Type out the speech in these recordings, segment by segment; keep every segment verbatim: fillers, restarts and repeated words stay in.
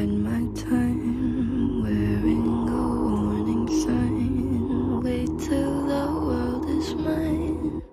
bide my time, wearing a warning sign. Wait till the world is mine.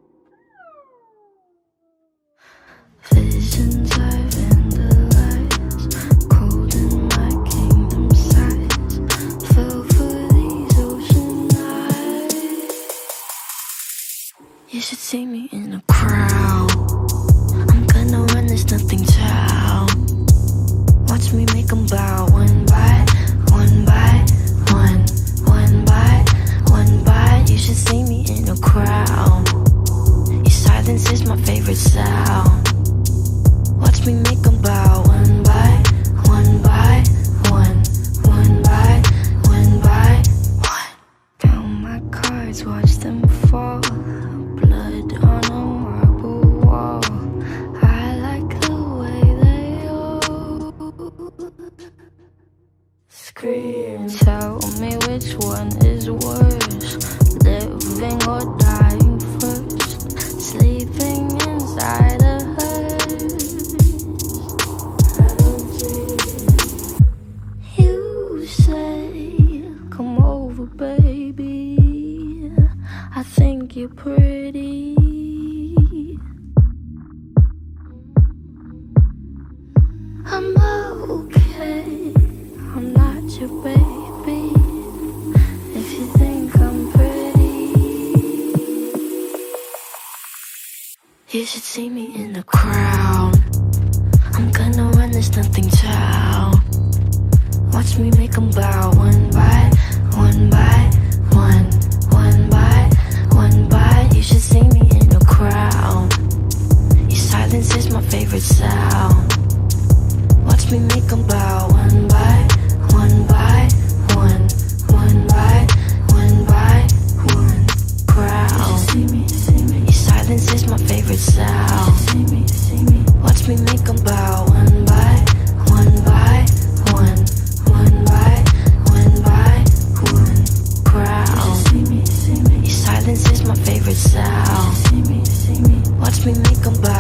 Visions I vandalize, cold in my kingdom size. Fell for these ocean eyes. You should see me in a crowd. I'm gonna run, there's nothing to. Watch me make them bow one by one by one, one by one by. You should see me in a crowd. Your silence is my favorite sound. Watch me make them bow one by one by one, one by one by one. Count my cards, watch them fall. Blood on a marble wall. I like the way they all scream. Tell me which one is worse, living or dying first. Sleeping inside a hearse. I don't see. You say, come over, baby. I think you're pretty. I'm okay, I'm not your baby. If you think I'm pretty, you should see me in the crowd. I'm gonna run, there's nothing to. Watch me make them bow one by one by one, one by one by. You should see me in a crowd. Your silence is my favorite sound. Watch me make them bow one by one by one, one by one by one. Crowd. You see me, see me. Your silence is my favorite sound. You see me, see me. Watch me make them bow one by one by one, one by one by one. Crowd. You see me, see me. Your silence is my favorite sound. You see me, see me. Watch me make them bow.